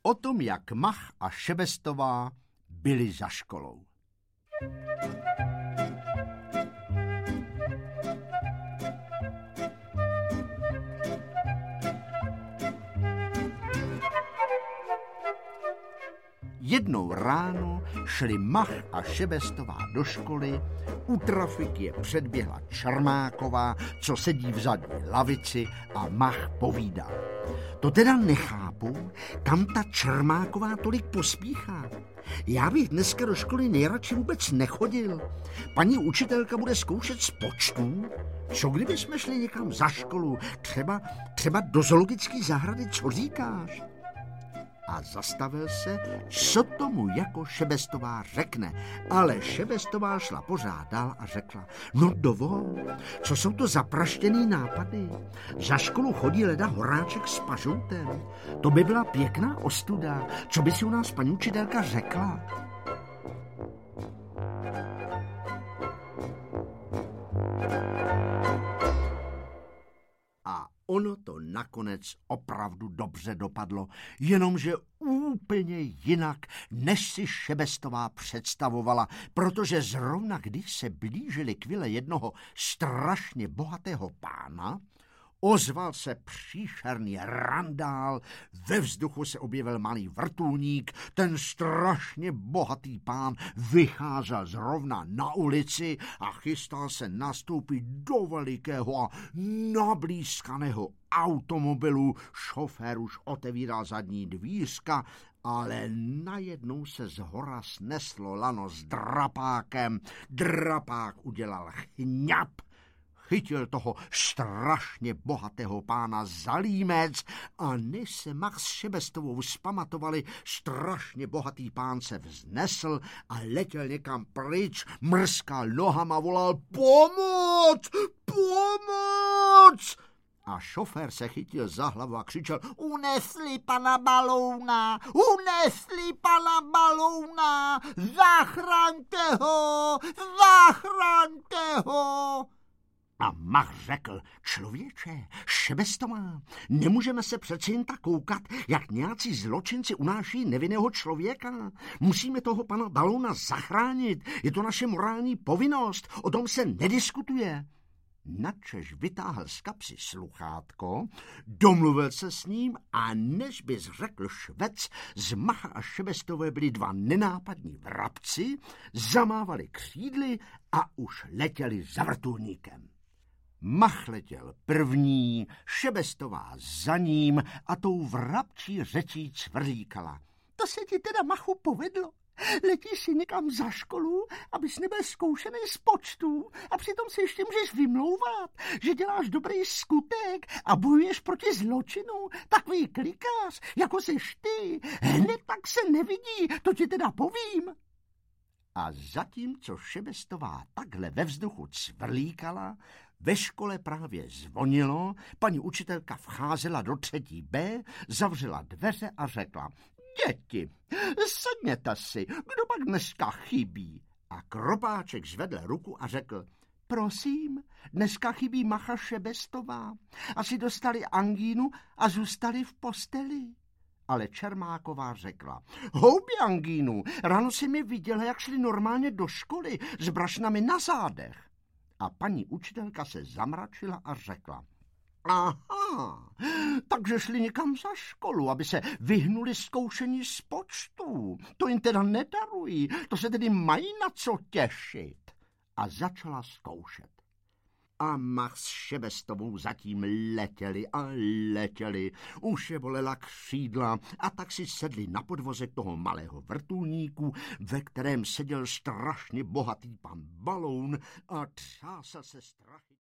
O tom, jak Mach a Šebestová byli za školou. Jednou ráno šli Mach a Šebestová do školy, u trafiky je předběhla Čermáková, co sedí v zadní lavici, a Mach povídá. To teda nechápu, kam ta Čermáková tolik pospíchá. Já bych dneska do školy nejradši vůbec nechodil. Paní učitelka bude zkoušet z počtů. Co kdybychom šli někam za školu, třeba do zoologické zahrady, co říkáš? A zastavil se, co tomu jako Šebestová řekne. Ale Šebestová šla pořád dál a řekla, no dovol, co jsou to za praštěný nápady? Za školu chodí leda Horáček s Pažoutem. To by byla pěkná ostuda. Co by si u nás paní učitelka řekla? Ono to nakonec opravdu dobře dopadlo, jenomže úplně jinak, než si Šebestová představovala, protože zrovna když se blížili k vile jednoho strašně bohatého pána, ozval se příšerný randál, ve vzduchu se objevil malý vrtulník, ten strašně bohatý pán vycházel zrovna na ulici a chystal se nastoupit do velikého a nablízkaného automobilu. Šofér už otevíral zadní dvířka, ale najednou se zhora sneslo lano s drapákem. Drapák udělal chňap, chytil toho strašně bohatého pána za límec a než se Mach s Šebestovou vzpamatovali, strašně bohatý pán se vznesl a letěl někam pryč, mrskal nohama, volal pomoc, pomoc! A šofér se chytil za hlavu a křičel, unesli pana balouna, unesli pana balouna, zachraňte ho, zachraňte ho! A Mach řekl, člověče, Šebestová, nemůžeme se přece jen tak koukat, jak nějací zločinci unáší nevinného člověka. Musíme toho pana balouna zachránit, je to naše morální povinnost, o tom se nediskutuje. Načež vytáhl z kapsy sluchátko, domluvil se s ním a než bys řekl švec, z Macha a Šebestové byli dva nenápadní vrabci, zamávali křídly a už letěli za vrtulníkem. Mach letěl první, Šebestová za ním a tou vrabčí řečí cvrlíkala. To se ti teda, Machu, povedlo. Letíš si někam za školu, abys nebyl zkoušený z počtů a přitom si ještě můžeš vymlouvat, že děláš dobrý skutek a bojuješ proti zločinu. Takový klikář, jako seš ty, hned tak se nevidí, to ti teda povím. A zatímco Šebestová takhle ve vzduchu cvrlíkala, ve škole právě zvonilo, paní učitelka vcházela do 3. B, zavřela dveře a řekla, děti, sedněte si, kdo pak dneska chybí? A Kropáček zvedl ruku a řekl, prosím, dneska chybí Macha Šebestová. Asi dostali angínu a zůstali v posteli. Ale Čermáková řekla, houbi angínu, ráno si mi viděla, jak šli normálně do školy s brašnami na zádech. A paní učitelka se zamračila a řekla, aha, takže šli někam za školu, aby se vyhnuli zkoušení z počtů. To jim teda nedarují, to se tedy mají na co těšit. A začala zkoušet. A Mach s Šebestovou zatím letěli a letěli. Už je bolela křídla a tak si sedli na podvozek toho malého vrtulníku, ve kterém seděl strašně bohatý pan Baloun a třásal se strachy.